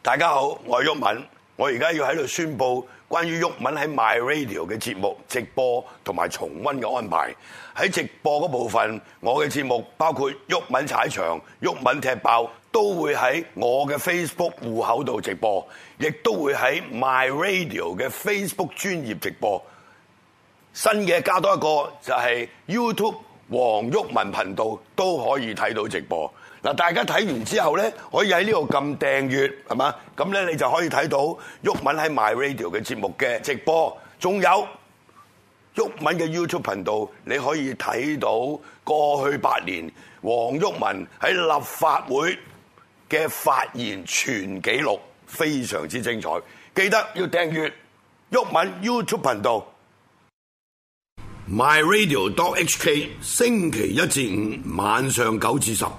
大家好，我係毓民，我而家要喺度宣佈關於毓民喺 My Radio 嘅節目直播同埋重溫嘅安排。喺直播嗰部分，我嘅節目包括毓民踩場、毓民踢爆，都會喺我嘅 Facebook 戶口度直播，亦都會喺 My Radio 嘅 Facebook 專頁直播。新嘅加多一個就係 YouTube 黃毓民頻道都可以睇到直播。嗱，大家睇完之後咧，可以喺呢度撳訂閱，係嘛？咁咧你就可以睇到毓民喺 My Radio 嘅節目嘅直播，仲有毓民嘅 YouTube 頻道，你可以睇到過去8年黃毓民喺立法會嘅發言全紀錄，非常之精彩。記得要訂閱毓民 YouTube 頻道。MyRadio.hk 星期1至5晚上9至10。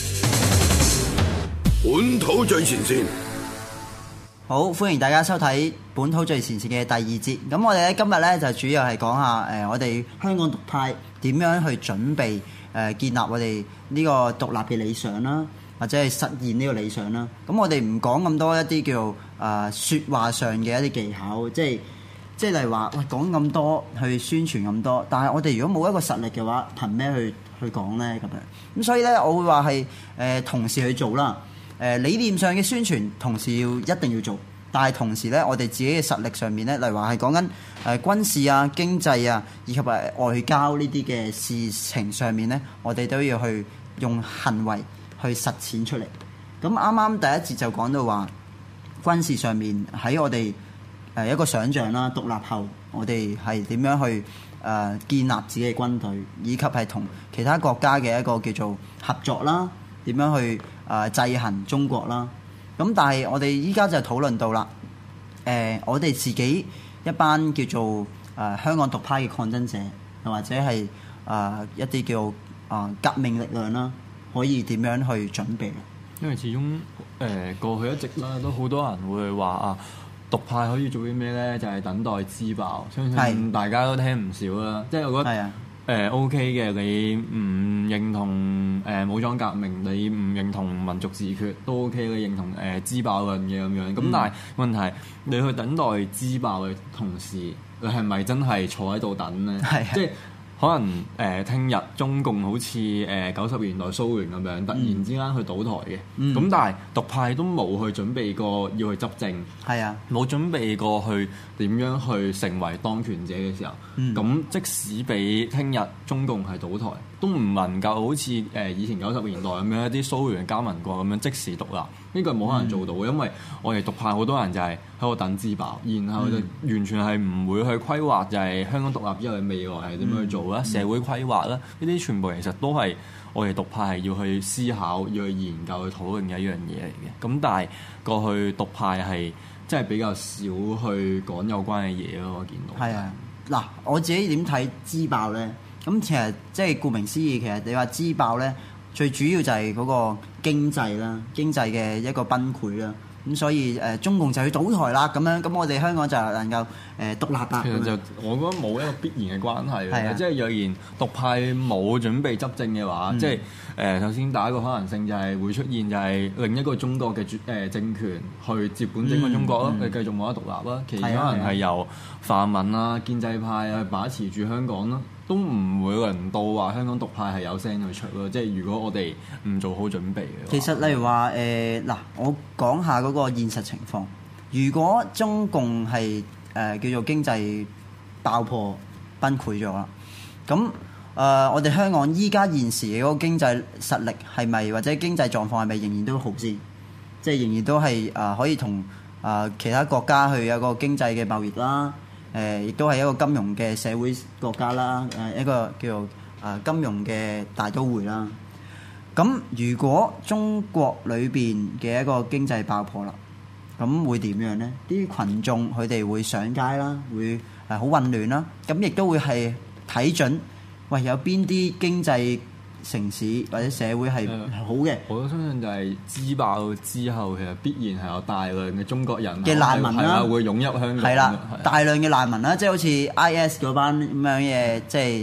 本土最前線， 好歡迎大家收睇本土最前線嘅第2節。咁我哋咧今日咧就主要係講下我哋香港獨派點樣去準備建立我哋呢個獨立嘅理想啦，或者係實現呢個理想啦。咁我哋唔講咁多一啲叫説話上嘅一啲技巧，即係例如話喂講咁多去宣傳咁多，但係我哋如果冇一個實力嘅話，憑咩去講咧咁樣？咁所以咧，我會話係同時去做啦。理念上嘅宣傳同時一定要做，但係同時咧，我哋自己嘅實力上面咧，例如話係講緊軍事啊、經濟啊，以及外交呢啲嘅事情上面咧，我哋都要去用行為去實踐出嚟。咁啱啱第一節就講到話軍事上面喺我哋一個想像啦，獨立後我哋係點樣去建立自己嘅軍隊，以及係同其他國家嘅一個叫做合作啦，點樣去制衡中國啦。咁但係我哋依家就討論到啦，我哋自己一班叫做香港獨派嘅抗爭者，又或者係一啲叫革命力量啦，可以點樣去準備？ 因為始終過去一直啦，都好多人會話獨派可以做啲咩咧？就係等待自爆，相信大家都聽唔少啦。即係我覺得OK 嘅，你唔認同武裝革命，你唔認同民族自決都 OK， 你認同自爆論嘅咁樣。咁但係問題，你去等待自爆嘅同時，你係咪真係坐喺度等咧？即係可能聽日中共好似90年代蘇聯咁樣，突然之間去倒台嘅。咁但係獨派都冇去準備過要去執政，冇準備過去點樣去成為當權者嘅時候，咁即使俾聽日中共係倒台，都唔能夠好似以前90年代咁樣一啲蘇聯加盟國咁樣即時獨立。呢個冇可能做到，因為我哋獨派好多人就係喺度等自爆，然後就完全係唔會去規劃，就係香港獨立之後嘅未來係點樣去做啦，社會規劃啦，呢啲全部其實都係我哋獨派係要去思考、要去研究、去討論嘅一樣嘢嚟嘅。咁但係過去獨派係真係比較少去講有關嘅嘢咯，我見到。係啊， 嗱，我自己點睇自爆咧？咁其實即係顧名思義，其實你話自爆咧，最主要就係嗰個經濟啦，經濟嘅一個崩潰啦。咁所以中共就要倒台啦，咁樣咁我哋香港就能夠獨立啦。 其實就我覺得冇一個必然嘅關係，即係若然獨派冇準備執政嘅話，即係首先第一個可能性就係會出現就係另一個中國嘅政權去接管整個中國咯，佢繼續冇得獨立啦。其實可能係由泛民啊、建制派去把持住香港咯。都唔會輪到話香港獨派係有聲去出咯，即係如果我哋唔做好準備嘅。 其實例如話我講下嗰個現實情況。如果中共係叫做經濟爆破崩潰咗啦，咁我哋香港依家現時嘅嗰個經濟實力係咪或者經濟狀況係咪仍然都好先？即係仍然都係可以同其他國家去有個經濟嘅貿易啦。亦都係一個金融嘅社會國家啦，一個叫做金融嘅大都會啦。咁如果中國裏邊嘅一個經濟爆破啦，咁會點樣呢？啲群眾佢哋會上街啦，會好混亂啦。咁亦都會係睇準，喂有邊啲經濟城市或者社會係好嘅。 我都相信就係自爆之後，其實必然係有大量嘅中國人嘅難民啦， 會湧入香港。 係啦，大量嘅難民啦，即係好似 IS 嗰班咁樣嘅，即係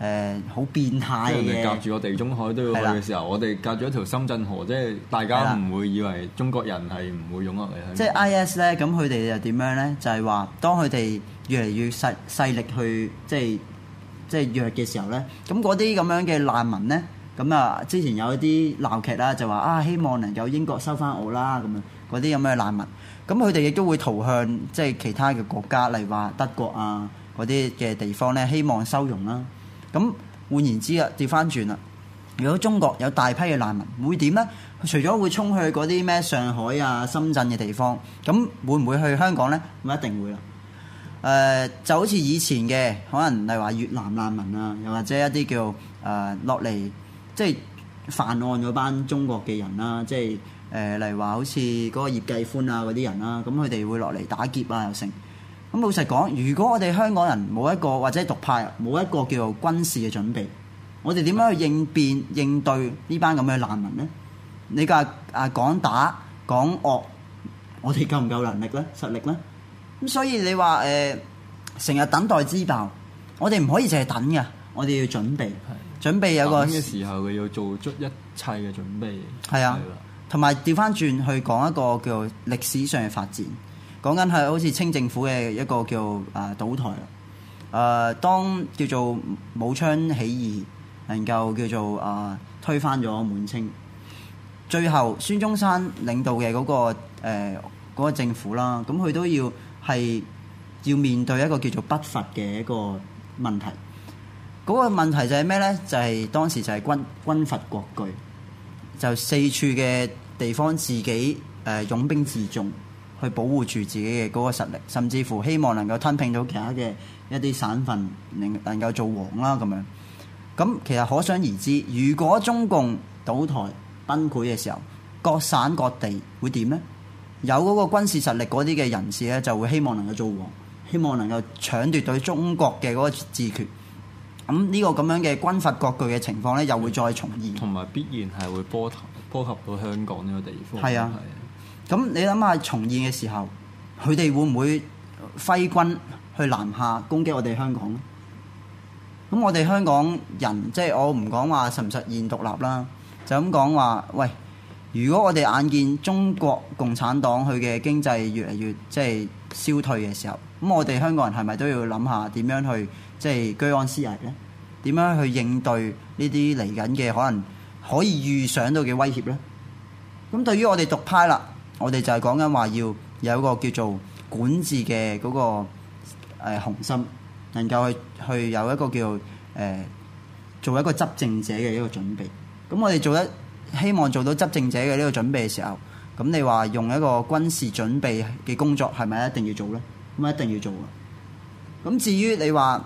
好變態嘅。 即係隔住個地中海都要去嘅時候，我哋隔住一條深圳河，即係大家唔會以為中國人係唔會湧落嚟香港。 即係 IS 咧，咁佢哋又點樣咧？就係話當佢哋越嚟越勢力去即係弱嘅時候咧，咁嗰啲咁樣嘅難民咧，咁啊之前有一啲鬧劇啦，就話希望能夠英國收翻我啦咁樣，嗰啲咁嘅難民，咁佢哋亦都會逃向即係其他嘅國家，例如話德國啊嗰啲嘅地方咧，希望收容啦。咁換言之啊，調翻轉啦，如果中國有大批嘅難民，會點咧？除咗會衝去嗰啲咩上海啊、深圳嘅地方，咁會唔會去香港咧？唔一定會啦。就好似以前嘅，可能例如話越南難民啊，又或者一啲叫落嚟即係犯案嗰班中國嘅人啦，即係例如話好似嗰個葉繼歡啊嗰啲人啦，咁佢哋會落嚟打劫啊又成。咁老實講，如果我哋香港人冇一個或者獨派冇一個叫做軍事嘅準備，我哋點樣去應變應對呢班咁嘅難民呢？你講講打講惡，我哋夠唔夠能力呢？實力呢？咁所以你話成日等待之爆，我哋唔可以淨係等嘅，我哋要準備，準備有個等嘅時候，佢要做足一切嘅準備。係啊，同埋調翻轉去講一個叫歷史上嘅發展，講緊係好似清政府嘅一個叫倒台。當叫做武昌起義能夠叫做推翻咗滿清，最後孫中山領導嘅嗰個政府啦，咁佢都要面對一個叫做北伐嘅一個問題。嗰個問題就係咩呢？就係當時就係軍閥割據，就四處嘅地方自己擁兵自重，去保護住自己嘅嗰個實力，甚至乎希望能夠吞併到其他嘅一啲省份，能夠做王啦咁樣。咁其實可想而知，如果中共倒台崩潰嘅時候，各省各地會點呢？有嗰個軍事實力嗰啲嘅人士咧，就會希望能夠做王，希望能夠搶奪對中國嘅嗰個自權。咁呢個咁樣嘅軍閥割據嘅情況咧，又會再重現，同埋必然係會波及到香港呢個地方。 係啊，咁你諗下重現嘅時候，佢哋會唔會揮軍去南下攻擊我哋香港咧？咁我哋香港人即係我唔講話實唔實現獨立啦，就咁講話，喂，如果我哋眼見中國共產黨佢嘅經濟越嚟越即係消退嘅時候，咁我哋香港人係咪都要諗下點樣去即係居安思危呢？點樣去應對呢啲嚟緊嘅可能可以預想到嘅威脅呢？咁對於我哋獨派啦，我哋就係講緊話要有一個叫做管治嘅嗰個雄心，能夠去有一個叫做一個執政者嘅一個準備。咁我哋希望做到執政者嘅呢個準備嘅時候，咁你話用一個軍事準備嘅工作係咪一定要做呢？咁一定要做啊！咁至於你話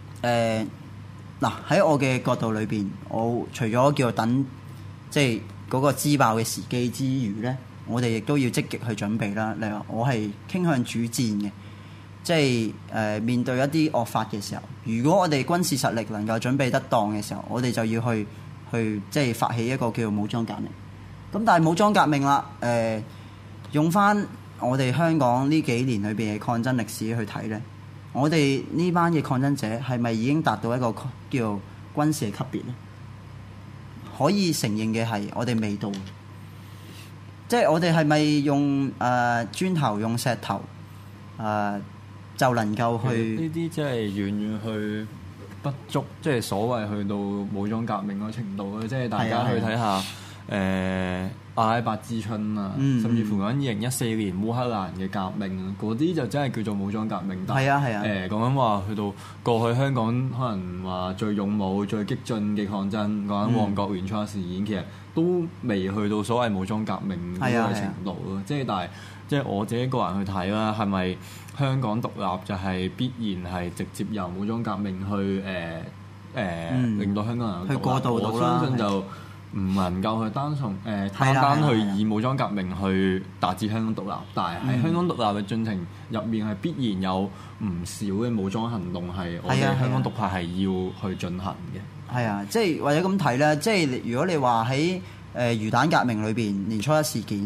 喺我嘅角度裏邊，我除咗叫等即係嗰個支爆嘅時機之餘呢，我哋亦都要積極去準備啦。例如我係傾向主戰嘅，即係面對一啲惡法嘅時候，如果我哋軍事實力能夠準備得當嘅時候，我哋就要去即係發起一個叫武裝革命。咁但係武裝革命啦，用翻我哋香港呢幾年裏邊嘅抗爭歷史去睇呢，我哋呢班嘅抗爭者係咪已經達到一個叫軍事嘅級別呢？可以承認嘅係我哋未到，即係我哋係咪用磚頭用石頭就能夠去呢啲？即係遠遠去不足，即係所謂去到武裝革命嗰程度咧。即係大家去睇下阿拉伯之春啊，甚至乎講2014年烏克蘭嘅革命啊，嗰啲就真係叫做武裝革命。但係講緊話去到過去香港可能話最勇武、最激進嘅抗爭，講緊旺角元初事件，其實都未去到所謂武裝革命呢個程度咯。即係但係即係我自己個人去睇啦，係咪香港獨立就係必然係直接由武裝革命去令到香港人去過渡到啦？ 我相信就唔能夠去單單去以武裝革命去達至香港獨立，但係喺香港獨立嘅進程入面係必然有唔少嘅武裝行動係我哋香港獨派係要去進行嘅。 係啊，即係或者咁睇咧，即係如果你話喺魚蛋革命裏邊年初一事件，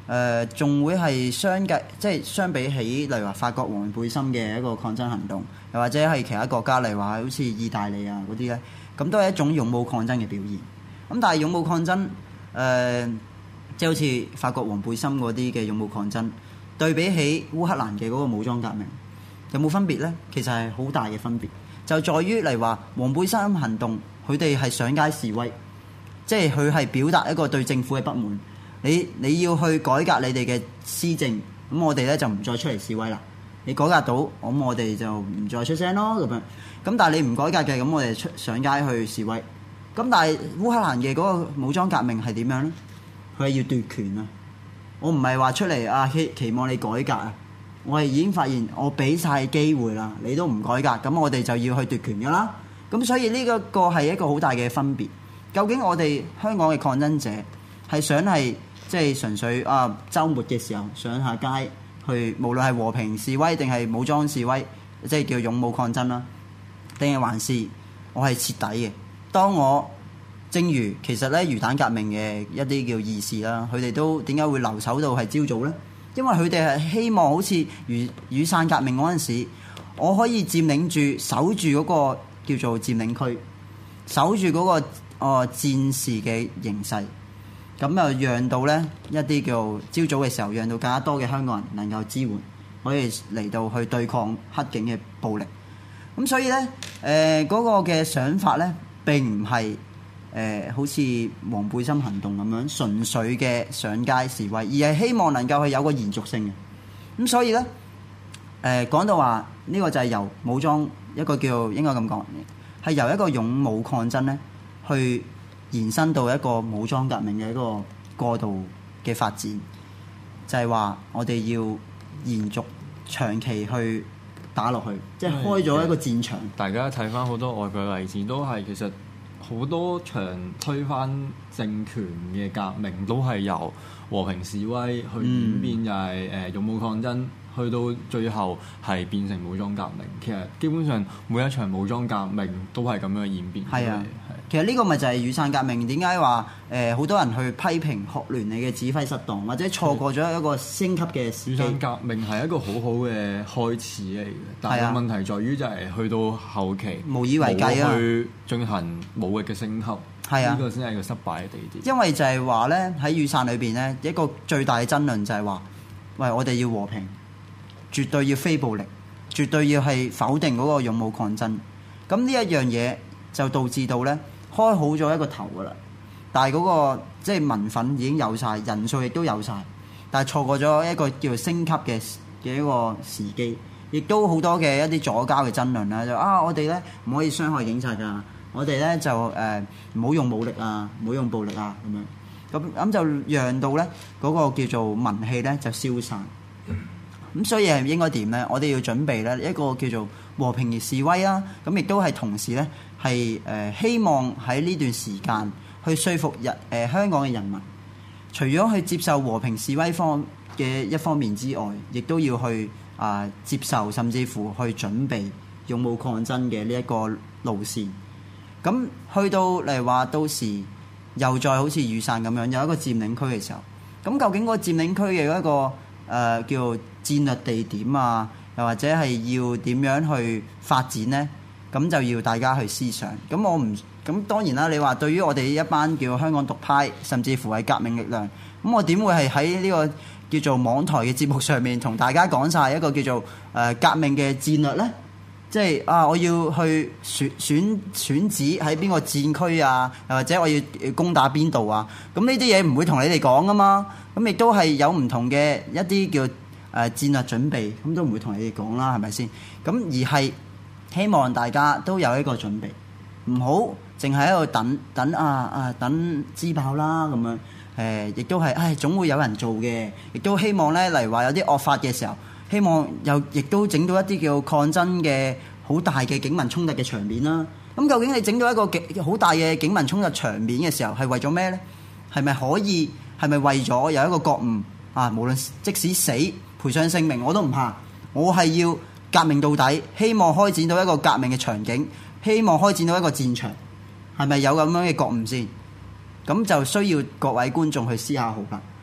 仲會係相比起例如話法國黃背心嘅一個抗爭行動，又或者係其他國家例如話好似意大利啊嗰啲咧，咁都係一種勇武抗爭嘅表現。咁但係勇武抗爭即係好似法國黃背心嗰啲嘅勇武抗爭，對比起烏克蘭嘅嗰個武裝革命，有冇分別呢？其實係好大嘅分別，就在於例如話黃背心行動，佢哋係上街示威，即係佢係表達一個對政府嘅不滿。你要去改革你哋嘅施政，咁我哋咧就唔再出嚟示威啦。你改革到，咁我哋就唔再出聲咯咁樣。咁但係你唔改革嘅，咁我哋上街去示威。咁但係烏克蘭嘅嗰個武裝革命係點樣呢？佢係要奪權啊！我唔係話出嚟啊期望你改革啊，我係已經發現我俾晒機會啦，你都唔改革，咁我哋就要去奪權噶啦。咁所以呢一個係一個好大嘅分別。究竟我哋香港嘅抗爭者係想係即係純粹週末嘅時候上下街去，無論係和平示威定係武裝示威，即係叫勇武抗爭啦，定係還是我係徹底嘅？當我正如其實咧魚蛋革命嘅一啲叫義士啦，佢哋都點解會留守到係朝早呢？因為佢哋係希望好似雨傘革命嗰陣時，我可以佔領住守住嗰個叫做佔領區，守住嗰個戰事嘅形勢，咁又讓到呢一啲叫朝早嘅時候，讓到更加多嘅香港人能夠支援，可以嚟到去對抗黑警嘅暴力。咁所以呢，嗰個嘅想法呢，並唔係好似黃背心行動咁樣純粹嘅上街示威，而係希望能夠係有個延續性嘅。咁所以呢，講到話呢個就係由武裝一個叫應該咁講，係由一個勇武抗爭呢去延伸到一個武裝革命嘅一個過渡嘅發展，就係話我哋要延續長期去打落去，即係開咗一個戰場。 大家睇翻好多外國嘅例子，都係其實好多場推翻政權嘅革命都係由和平示威去演變，就係勇武抗爭，去到最後係變成武裝革命。其實基本上每一場武裝革命都係咁樣演變。 係啊，其實呢個咪就係雨傘革命。點解話好多人去批評學聯你嘅指揮失當，或者錯過咗一個升級嘅時機？雨傘革命係一個好好嘅開始嚟嘅，但係問題在於就係去到後期無以為繼啊， 去進行武力嘅升級。係啊，呢個先係個失敗嘅地點。 因為就係話咧，喺雨傘裏邊咧，一個最大嘅爭論就係話，喂，我哋要和平，絕對要非暴力，絕對要係否定嗰個勇武抗爭。咁呢一樣嘢就導致到咧，開好咗一個頭噶啦，但係嗰個即係民憤已經有晒，人數亦都有晒，但係錯過咗一個叫做升級嘅一個時機，亦都好多嘅一啲左膠嘅爭論啦，就我哋咧唔可以傷害警察㗎。我哋咧就唔好用武力啊，唔好用暴力啊咁樣，咁就讓到咧嗰個叫做民氣咧就消散。咁所以係應該點咧？我哋要準備咧一個叫做和平嘅示威啦。咁亦都係同時咧係希望喺呢段時間去說服香港嘅人民，除咗去接受和平示威嘅一方面之外，亦都要去接受甚至乎去準備勇武抗爭嘅呢一個路線。咁去到例如話，到時又再好似雨傘咁樣有一個佔領區嘅時候，咁究竟嗰個佔領區嘅一個叫戰略地點啊，又或者係要點樣去發展呢？咁就要大家去思想。咁當然啦，你話對於我哋一班叫香港獨派，甚至乎係革命力量，咁我點會係喺呢個叫做網台嘅節目上面同大家講晒一個叫做革命嘅戰略呢？即係我要去選址喺邊個戰區啊，又或者我要攻打邊度啊？咁呢啲嘢唔會同你哋講噶嘛。咁亦都係有唔同嘅一啲叫戰略準備，咁都唔會同你哋講啦，係咪先？咁而係希望大家都有一個準備，唔好淨係喺度等支爆啦咁樣。亦都係總會有人做嘅，亦都希望咧，例如話有啲惡法嘅時候。希望亦都整到一啲叫抗爭嘅好大嘅警民衝突嘅場面啦。咁究竟你整到一個好大嘅警民衝突場面嘅時候，係為咗咩呢？係咪為咗有一個覺悟無論即使死賠上性命我都唔怕，我係要革命到底，希望開展到一個革命嘅場景，希望開展到一個戰場，係咪有咁樣嘅覺悟先？咁就需要各位觀眾去思考好啦。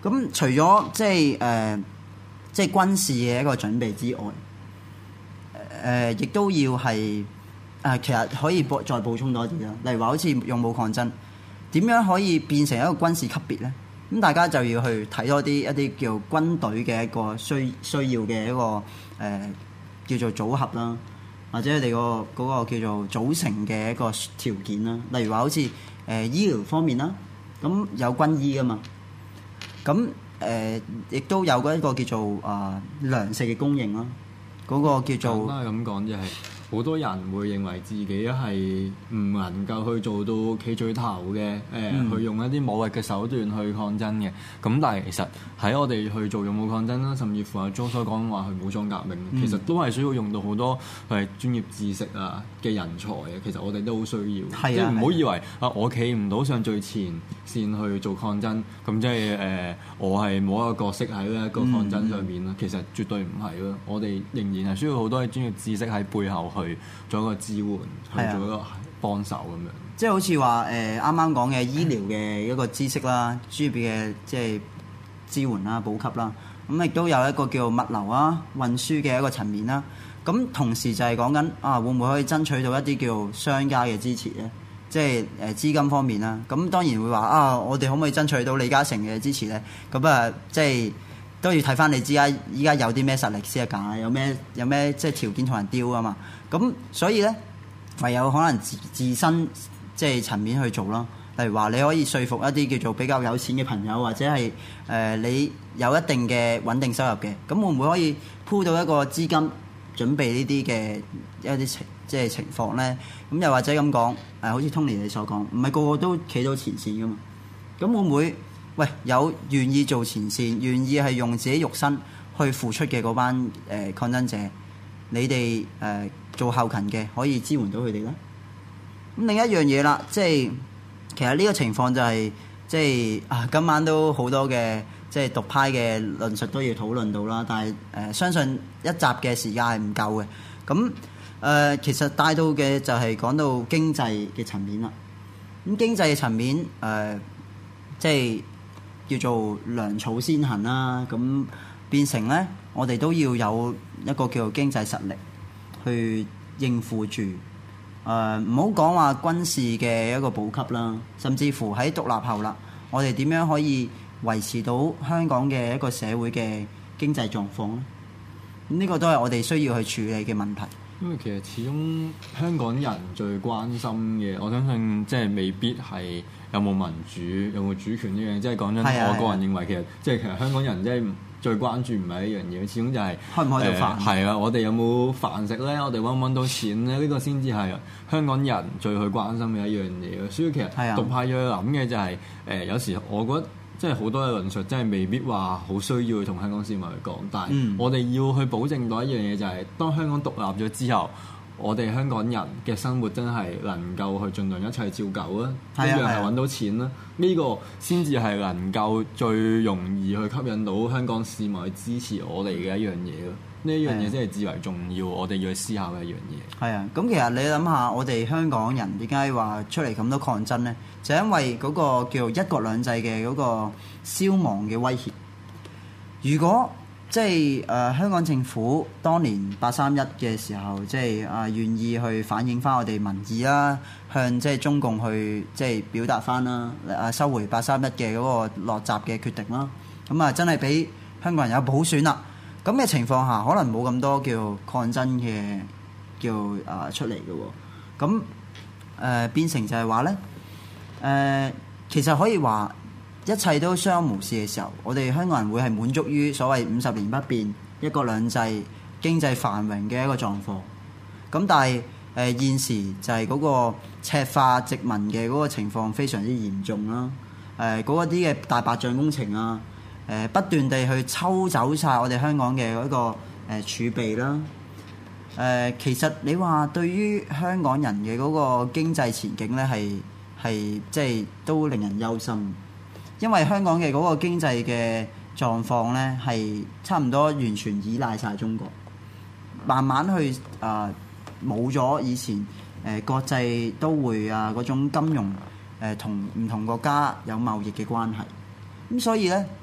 咁除咗即係軍事嘅一個準備之外，亦都要係其實可以再補充多啲啦。例如話好似勇武抗爭，點樣可以變成一個軍事級別咧？咁大家就要去睇多啲一啲叫軍隊嘅一個需要嘅一個叫做組合啦，或者佢哋嗰個叫做組成嘅一個條件啦。例如話好似醫療方面啦，咁有軍醫噶嘛，咁亦都有一個叫做糧食嘅供應啦，嗰個叫做咁講就係。好多人會認為自己係唔能夠去做到企最頭嘅，去用一啲武力嘅手段去抗爭嘅。咁但係其實喺我哋去做勇武抗爭啦，甚至乎阿 Jo 所講話去武裝革命，其實都係需要用到好多專業知識啊嘅人才嘅。其實我哋都好需要，即係唔好以為我企唔到上最前線去做抗爭，咁即係我係冇一個角色喺呢一個抗爭上面啦。其實絕對唔係咯，我哋仍然係需要好多嘅專業知識喺背後去做一個支援，去做一個幫手咁樣。 即係好似話啱啱講嘅醫療嘅一個知識啦，專業嘅即係支援啦、補給啦，咁亦都有一個叫物流啊、運輸嘅一個層面啦。咁同時就係講緊會唔會可以爭取到一啲叫商家嘅支持咧？即係資金方面啦。咁當然會話我哋可唔可以爭取到李嘉誠嘅支持咧？咁即係都要睇翻你依家有啲咩實力先得㗎，有咩即係條件同人丟啊嘛。咁所以咧，唯有可能自身即係層面去做咯。例如話你可以說服一啲叫做比較有錢嘅朋友，或者係你有一定嘅穩定收入嘅，咁會唔會可以鋪到一個資金準備呢啲嘅一啲情況咧？咁又或者咁講，好似 Tony 你所講，唔係個個都企到前線噶嘛。咁會唔會有願意做前線，願意係用自己肉身去付出嘅嗰班抗爭者，你哋做後勤嘅可以支援到佢哋咧？咁另一樣嘢啦，即係其實呢個情況就係即係今晚都好多嘅即係獨派嘅論述都要討論到啦，但係相信一集嘅時間係唔夠嘅。咁其實帶到嘅就係講到經濟嘅層面啦。咁經濟嘅層面即係叫做糧草先行啦。咁變成咧，我哋都要有一個叫做經濟實力去應付住。唔好講話軍事嘅一個補給啦，甚至乎喺獨立後啦，我哋點樣可以維持到香港嘅一個社會嘅經濟狀況咧？呢個都係我哋需要去處理嘅問題。 因為其實始終香港人最關心嘅，我相信即係未必係有冇民主、有冇主權呢樣。即係講真，我個人認為其實香港人即係最關注唔係一樣嘢，始終就係開唔開到飯。 係啊，我哋有冇飯食咧？我哋揾唔揾到錢咧？呢個先至係香港人最去關心嘅一樣嘢。所以其實獨派要諗嘅就係有時我覺得。即係好多嘅論述，真係未必話好需要去同香港市民去講，但係我哋要去保證到一樣嘢，就係當香港獨立咗之後，我哋香港人嘅生活真係能夠去盡量一切照舊啊，一樣係揾到錢啦。呢個先至係能夠最容易去吸引到香港市民去支持我哋嘅一樣嘢咯。呢一樣嘢真係至為重要，我哋要去思考嘅一樣嘢。係啊，咁其實你諗下，我哋香港人點解話出嚟咁多抗爭呢？就因為嗰個叫一國兩制嘅嗰個消亡嘅威脅。如果即係香港政府當年831嘅時候，即係願意去反映翻我哋民意啦，向即係中共去即係表達翻啦，收回831嘅嗰個落閘嘅決定啦，咁真係俾香港人有普選啦。咁嘅情況下，可能冇咁多叫抗爭嘅叫出嚟嘅喎。咁變成就係話咧，其實可以話一切都相安無事嘅時候，我哋香港人會係滿足於所謂50年不變、一國兩制、經濟繁榮嘅一個狀況。咁但係現時就係嗰個赤化殖民嘅嗰個情況非常之嚴重啦。嗰啲嘅大白象工程啊，不斷地去抽走晒我哋香港嘅嗰個儲備啦。其實你話對於香港人嘅嗰個經濟前景咧，係即係都令人憂心，因為香港嘅嗰個經濟嘅狀況咧係差唔多完全依賴晒中國，慢慢去冇咗以前國際都會啊嗰種金融同唔同國家有貿易嘅關係。咁所以咧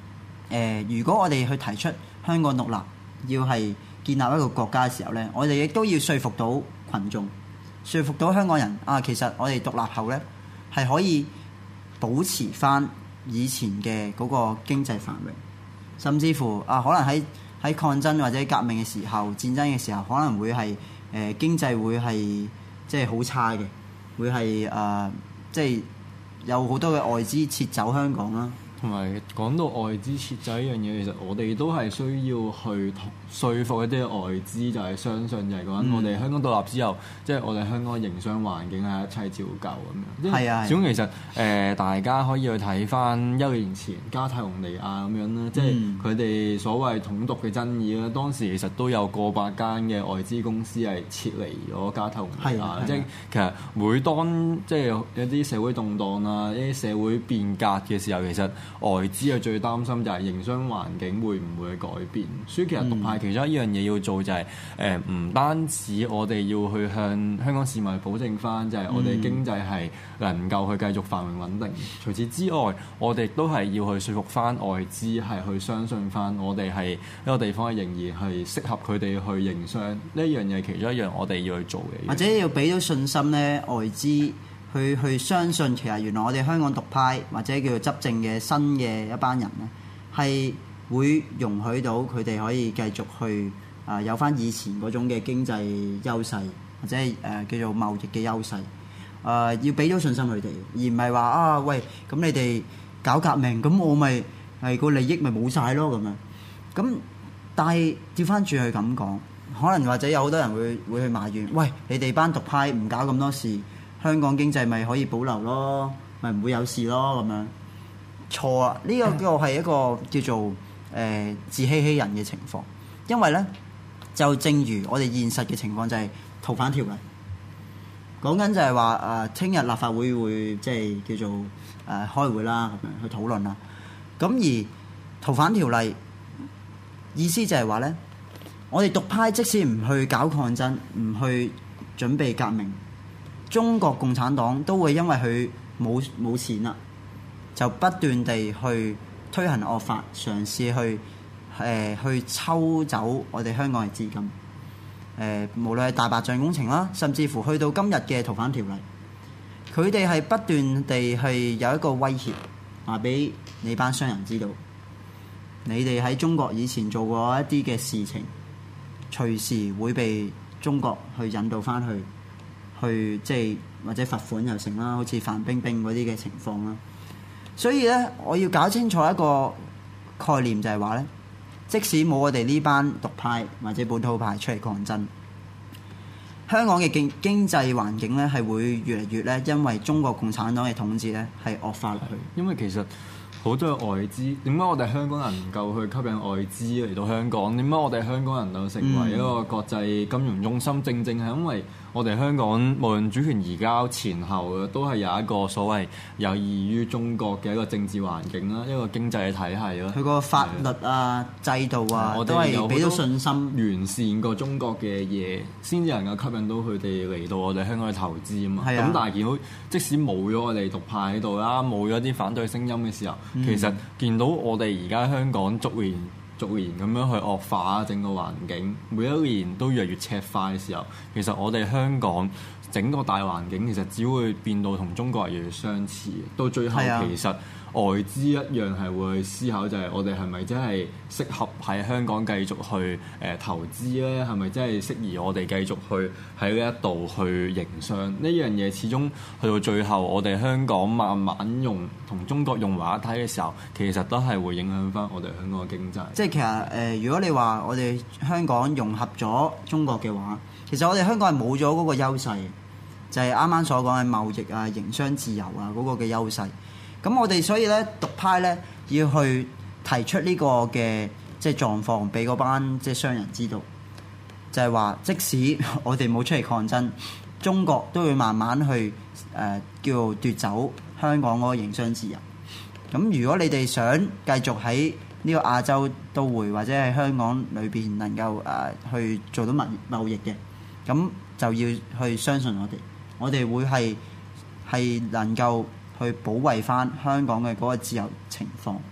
如果我哋去提出香港獨立，要係建立一個國家嘅時候咧，我哋亦都要說服到群眾，說服到香港人啊，其實我哋獨立後咧係可以保持翻以前嘅嗰個經濟繁榮，甚至乎啊，可能喺抗爭或者革命嘅時候、戰爭嘅時候，可能會係經濟會係即係好差嘅，會係即係有好多嘅外資撤走香港啦。 同埋講到外資撤走呢樣嘢，其實我哋都係需要去說服一啲外資，就係相信就係講我哋香港獨立之後，即係我哋香港嘅營商環境係一切照舊咁樣。係啊，始終其實大家可以去睇翻1年前加泰隆尼亞咁樣啦，即係佢哋所謂統獨嘅爭議啦。當時其實都有過百間嘅外資公司係撤離咗加泰隆尼亞。即係其實每當即係有啲社會動盪啊、一啲社會變革嘅時候，其實外資係最擔心就係營商環境會唔會改變，所以其實獨派其中一樣嘢要做就係唔單止我哋要去向香港市民保證翻，就係我哋經濟係能夠去繼續繁榮穩定。除此之外，我哋都係要去說服翻外資係去相信翻我哋係一個地方仍然係適合佢哋去營商。呢一樣嘢其中一樣我哋要去做嘅，或者要俾到信心咧，外資去相信其實原來我哋香港獨派或者叫做執政嘅新嘅一班人咧，係會容許到佢哋可以繼續去有翻以前嗰種嘅經濟優勢，或者係叫做貿易嘅優勢。要俾到信心佢哋，而唔係話啊喂，咁你哋搞革命，咁我咪係個利益咪冇晒咯咁樣。咁但係調翻轉去咁講，可能或者有好多人會去埋怨，喂，你哋班獨派唔搞咁多事，香港經濟咪可以保留咯，咪唔會有事咯咁樣。錯啊！呢個係一個叫做自欺欺人嘅情況，因為咧就正如我哋現實嘅情況就係逃犯條例，講緊就係話聽日立法會會即係叫做開會啦，咁樣去討論啦。咁而逃犯條例意思就係話咧，我哋獨派即使唔去搞抗爭，唔去準備革命，中國共產黨都會因為佢冇錢啦，就不斷地去推行惡法，嘗試去抽走我哋香港嘅資金。無論係大白象工程啦，甚至乎去到今日嘅逃犯條例，佢哋係不斷地係有一個威脅，話俾你班商人知道，你哋喺中國以前做過一啲嘅事情，隨時會被中國去引導翻去即係或者罰款又成啦，好似范冰冰嗰啲嘅情況啦。所以咧，我要搞清楚一個概念，就係話咧，即使冇我哋呢班獨派或者本土派出嚟抗爭，香港嘅經濟環境咧係會越嚟越咧，因為中國共產黨嘅統治咧係惡化落去。 因為其實好多嘅外資，點解我哋香港人能夠去吸引外資嚟到香港？點解我哋香港人能夠成為一個國際金融中心？正正係因為我哋香港無論主權移交前後嘅，都係有一個所謂有異於中國嘅一個政治環境啦，一個經濟嘅體系啦。 佢個法律啊、制度啊，都係俾到信心， 完善過中國嘅嘢，先至能夠吸引到佢哋嚟到我哋香港去投資啊嘛。咁但係見到即使冇咗我哋獨派喺度啦，冇咗啲反對聲音嘅時候，其實見到我哋而家香港逐年咁樣去惡化整個環境，每一年都越嚟越赤化嘅時候，其實我哋香港整個大環境其實只會變到同中國越嚟越相似。到最後其實外資一樣係會去思考，就係我哋係咪真係適合喺香港繼續去投資咧？係咪真係適宜我哋繼續去喺呢一度去營商？呢樣嘢始終去到最後，我哋香港慢慢同中國融為一體嘅時候，其實都係會影響翻我哋香港嘅經濟。 即係其實如果你話我哋香港融合咗中國嘅話，其實我哋香港係冇咗嗰個優勢，就係啱啱所講嘅貿易啊、營商自由啊嗰個嘅優勢。咁我哋所以咧，獨派咧要去提出呢個嘅即係狀況，俾嗰班即係商人知道，就係話即使我哋冇出嚟抗爭，中國都會慢慢去叫做奪走香港嗰個營商自由。咁如果你哋想繼續喺呢個亞洲都會或者喺香港裏邊能夠去做到貿易嘅，咁就要去相信我哋會係能夠去保衞翻香港嘅嗰個自由情況，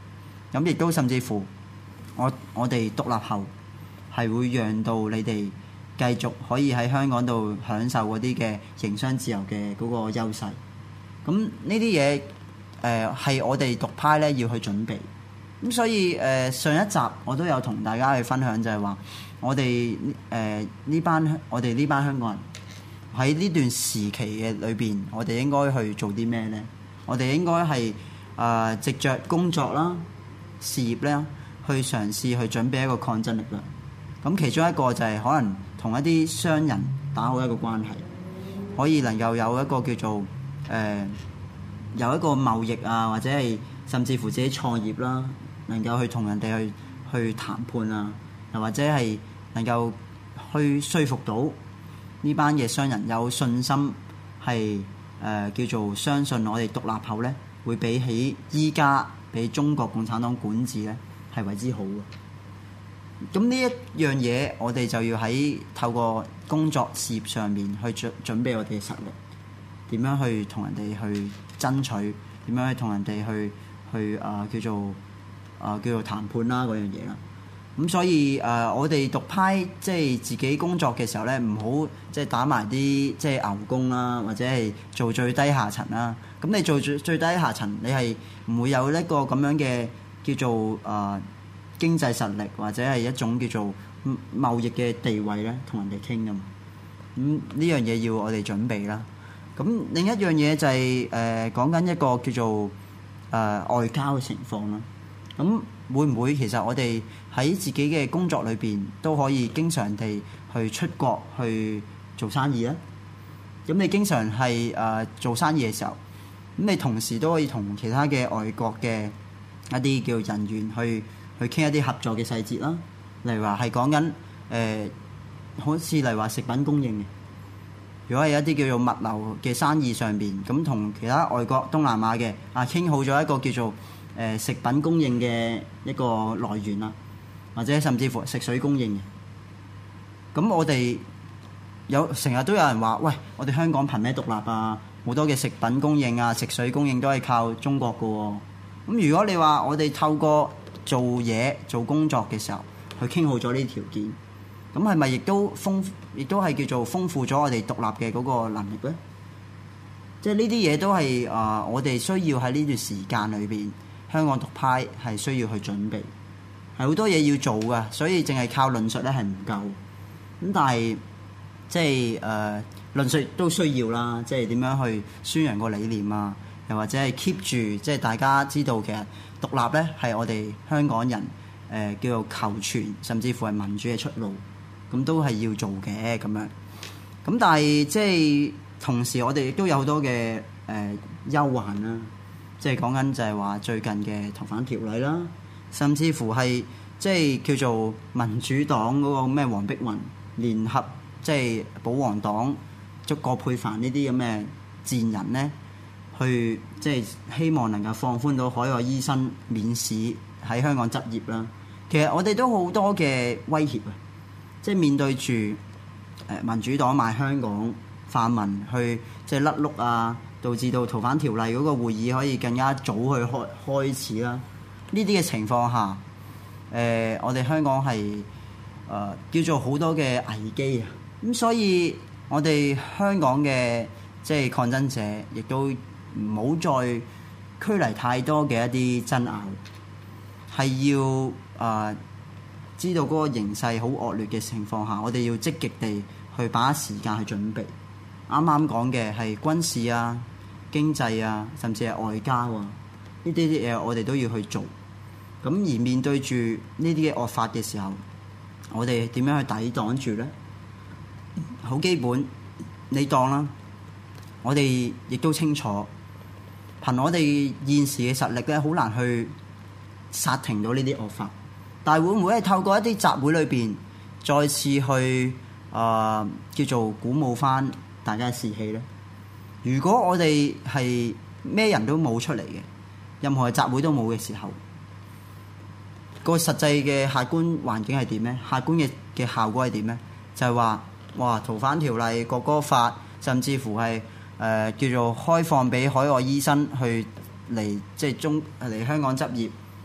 咁亦都甚至乎我哋獨立後係會讓到你哋繼續可以喺香港度享受嗰啲嘅營商自由嘅嗰個優勢。咁呢啲嘢係我哋獨派咧要去準備。咁所以上一集我都有同大家去分享，就係話我哋呢班香港人喺呢段時期嘅裏邊，我哋應該去做啲咩呢？我哋應該係藉着工作啦、事業咧，去嘗試去準備一個抗爭力量。咁其中一個就係可能同一啲商人打好一個關係，可以能夠有一個叫做有一個貿易啊，或者係甚至乎自己創業啦，能夠去同人哋去談判啊，又或者係能夠去說服到呢班嘅商人有信心係叫做相信我哋獨立後咧，會比起依家俾中國共產黨管治咧係為之好嘅。咁呢一樣嘢，我哋就要喺透過工作事業上面去準備我哋嘅實力，點樣去同人哋去爭取，點樣去同人哋去叫做談判啦嗰樣嘢啦。咁所以我哋獨派即係自己工作嘅時候咧，唔好即係打埋啲即係牛工啦，或者係做最低下層啦。咁你做最低下層，你係唔會有一個咁樣嘅叫做經濟實力，或者係一種叫做貿易嘅地位咧，同人哋傾㗎嘛。咁呢樣嘢要我哋準備啦。咁另一樣嘢就係講緊一個叫做外交嘅情況啦。咁會唔會其實我哋喺自己嘅工作裏邊都可以經常地去出國去做生意咧？咁你經常係做生意嘅時候，咁你同時都可以同其他嘅外國嘅一啲叫人員去傾一啲合作嘅細節啦。例如話係講緊好似例如話食品供應嘅，如果係一啲叫做物流嘅生意上邊，咁同其他外國東南亞嘅傾好咗一個叫做食品供應嘅一個來源啦，或者甚至乎食水供應嘅。咁我哋成日都有人話，喂，我哋香港憑咩獨立啊？好多嘅食品供應啊、食水供應都係靠中國㗎喎。咁如果你話我哋透過做嘢做工作嘅時候去傾好咗呢啲條件，咁係咪亦都係叫做豐富咗我哋獨立嘅嗰個能力咧？即係呢啲嘢都係我哋需要喺呢段時間裏邊，香港獨派係需要去準備，係好多嘢要做㗎，所以淨係靠論述咧係唔夠。咁但係即係論述都需要啦，即係點樣去宣揚個理念啊，又或者係 keep 住即係大家知道其實獨立咧係我哋香港人叫做求存，甚至乎係民主嘅出路，咁都係要做嘅咁樣。咁但係即係同時我哋亦都有好多嘅憂患啦，即係講緊就係話最近嘅逃犯條例啦，甚至乎係即係叫做民主黨嗰個咩黃碧雲聯合即係保皇黨葛珮帆呢啲咁嘅賤人咧，去即係希望能夠放寬到海外醫生免試喺香港執業啦。其實我哋都好多嘅威脅啊，即係面對住民主黨賣香港泛民去即係甩碌啊，導致到逃犯條例嗰個會議可以更加早去開始啦。呢啲嘅情況下，我哋香港係叫做好多嘅危機啊。咁所以我哋香港嘅即係抗爭者，亦都唔好再拘泥太多嘅一啲爭拗，係要知道嗰個形勢好惡劣嘅情況下，我哋要積極地去把握時間去準備。啱啱講嘅係軍事啊、經濟啊，甚至係外交啊，呢啲嘢我哋都要去做。咁而面對住呢啲嘅惡法嘅時候，我哋點樣去抵擋住呢？好基本，你當啦，我哋亦都清楚，憑我哋現時嘅實力咧，好難去殺停到呢啲惡法。但係會唔會係透過一啲集會裏邊，再次去叫做鼓舞翻大家嘅士氣呢？如果我哋係咩人都冇出嚟嘅，任何嘅集會都冇嘅時候，個實際嘅客觀環境係點呢？客觀嘅效果係點呢？就係話，哇！逃犯條例、國歌法，甚至乎係叫做開放俾海外醫生去嚟即係嚟香港執業，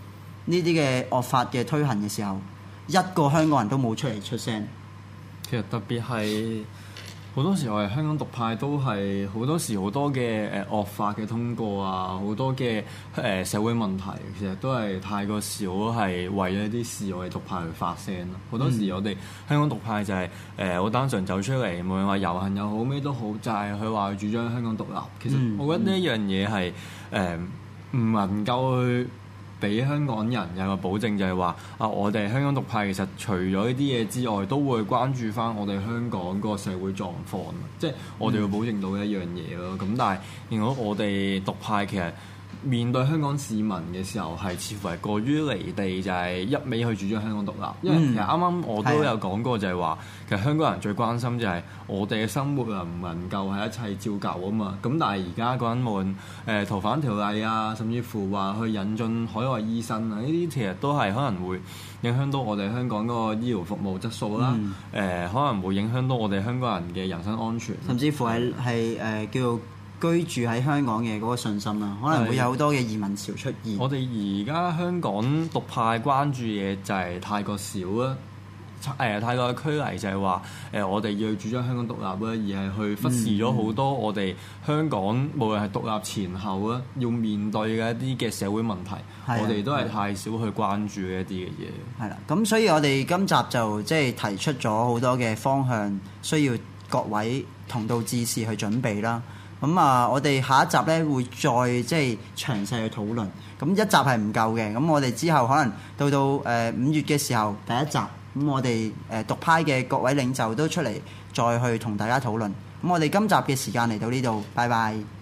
呢啲嘅惡法嘅推行嘅時候，一個香港人都冇出嚟出聲。 其實特別係好多時我哋香港獨派都係好多時好多嘅惡法嘅通過啊，好多嘅社會問題，其實都係太過少係為咗啲事我哋獨派去發聲咯。好多時我哋香港獨派就係好單純走出嚟，無論話遊行又好咩都好，就係佢話主張香港獨立。其實我覺得呢一樣嘢係唔能夠去俾香港人有個保證，就係話啊，我哋香港獨派其實除咗呢啲嘢之外，都會關注翻我哋香港個社會狀況，即係我哋要保證到一樣嘢咯。咁但係如果我哋獨派其實面對香港市民嘅時候，係似乎係過於離地，就係一味去主張香港獨立。因為其實啱啱我都有講過，就係話其實香港人最關心就係我哋嘅生活能唔能夠係一切照舊啊嘛。咁但係而家嗰陣無論逃犯條例啊，甚至乎話去引進海外醫生啊，呢啲其實都係可能會影響到我哋香港嗰個醫療服務質素啦。可能會影響到我哋香港人嘅人身安全， 甚至乎係叫做居住喺香港嘅嗰個信心啦，可能會有好多嘅移民潮出現。 我哋而家香港獨派關注嘢就係太過少啦，太過拘泥就係話我哋要主張香港獨立啦，而係去忽視咗好多我哋香港無論係獨立前後啦，要面對嘅一啲嘅社會問題，我哋都係太少去關注嘅一啲嘅嘢。 係啦，咁所以我哋今集就即係提出咗好多嘅方向，需要各位同道志士去準備啦。咁啊，我哋下一集咧會再即係詳細去討論。咁一集係唔夠嘅，咁我哋之後可能到5月嘅時候第一集，咁我哋獨派嘅各位領袖都出嚟再去同大家討論。咁我哋今集嘅時間嚟到呢度，拜拜。